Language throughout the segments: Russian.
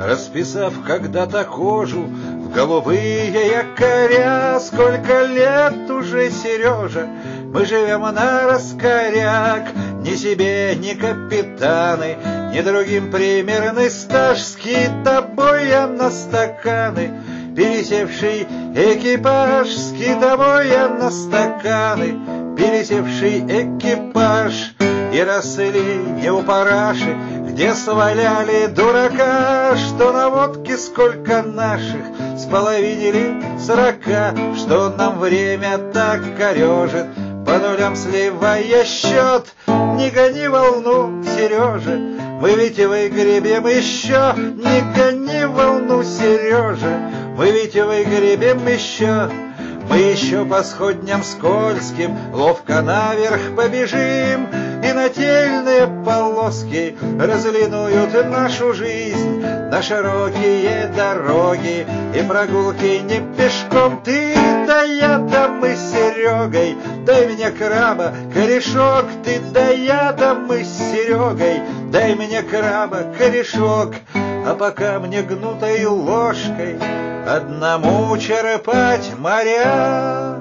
расписав когда-то кожу в голубые якоря. Сколько лет уже, Сережа, мы живем на раскоряк, ни себе, ни капитаны, ни другим примерный стаж, скитобоя на стаканы, пересевший экипаж, скитобоя на стаканы, пересевший экипаж. И росли не у параши, где сваляли дурака, что на водке сколько наших споловинили 40, что нам время так корежит, по нулям сливая счет. Не гони волну, Сережа, мы ведь выгребем еще. Не гони волну, Сережа, мы ведь выгребем еще. Мы еще по сходням скользким ловко наверх побежим, и нательные полоски разлинуют нашу жизнь на широкие дороги и прогулки не пешком. Ты да я, да мы с Серегой, дай мне краба, корешок. Ты да я, да мы с Серегой, дай мне краба, корешок. А пока мне гнутой ложкой одному черпать моря,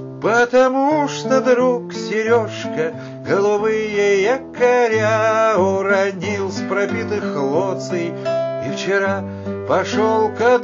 потому что, друг Сережка, голубые якоря уронил с пропитых лоций и вчера пошел ко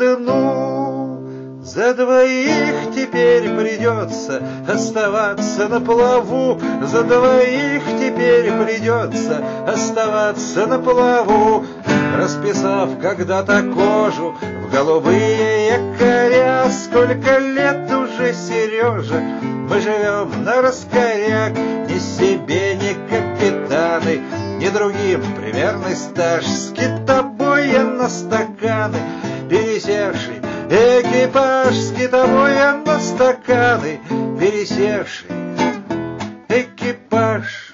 дну. За двоих теперь придется оставаться на плаву, за двоих теперь придется оставаться на плаву, расписав когда-то кожу в голубые якоря. Сколько лет уже, Сережа, мы живем на раскоряк, ни себе, ни капитаны, ни другим примерный стаж, скитобоя на стаканы, пересевший экипаж, скитобоя на стаканы, пересевший экипаж.